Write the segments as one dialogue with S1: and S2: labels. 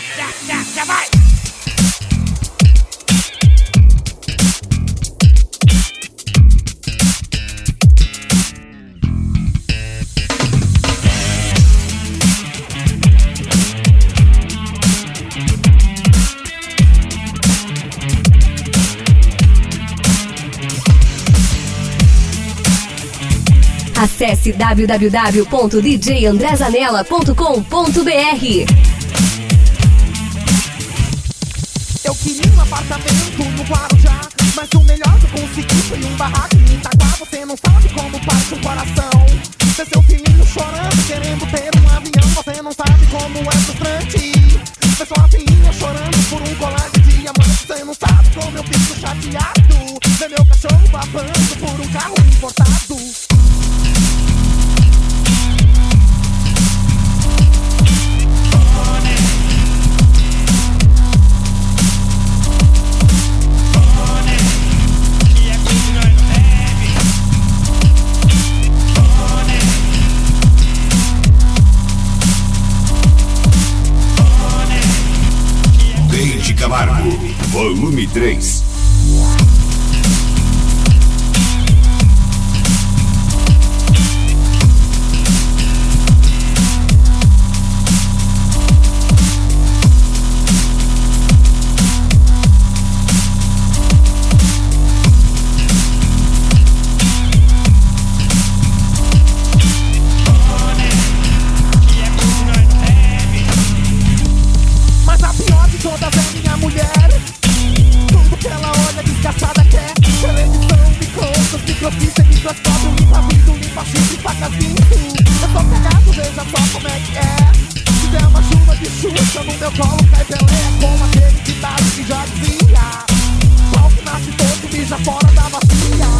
S1: Já vai!
S2: Acesse www.djandrezanella.com.br.
S3: Eu queria um apartamento no Guarujá, mas o melhor que eu consegui foi um barraco em Itaquá. Você não sabe como parte um coração. Ver seu filhinho chorando, querendo ter um avião. Você não sabe como é frustrante. Ver sua filhinha chorando por um colar de diamante. Você não sabe como eu fico chateado. Ver meu cachorro babando por um carro importado.
S4: Camargo, volume 3.
S3: Mas a pior de todas é minha mulher. Tudo que ela olha desgraçada quer. Televisão, micro-ondas, microfície, microscópio, limpa vidro, limpa chifre, faca vinto. Eu tô cagado, veja só como é que é. Se der uma chuva de Xuxa no meu colo cai Pelé. Como aquele ditado que já dizia: pau que nasce todo, mija fora da bacia.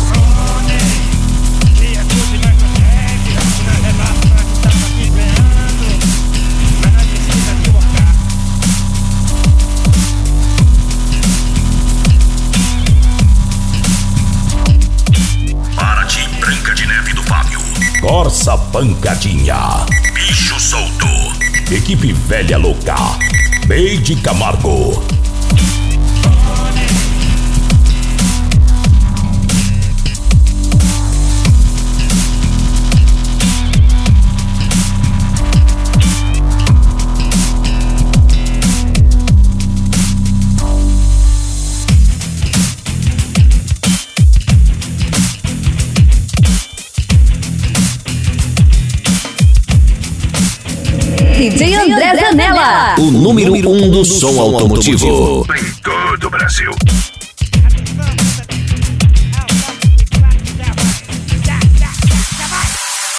S4: Corsa Pancadinha, Bicho Solto, Equipe Velha Louca, Neide Camargo.
S2: DJ André Zanella,
S4: o número 1 do som automotivo em todo o Brasil.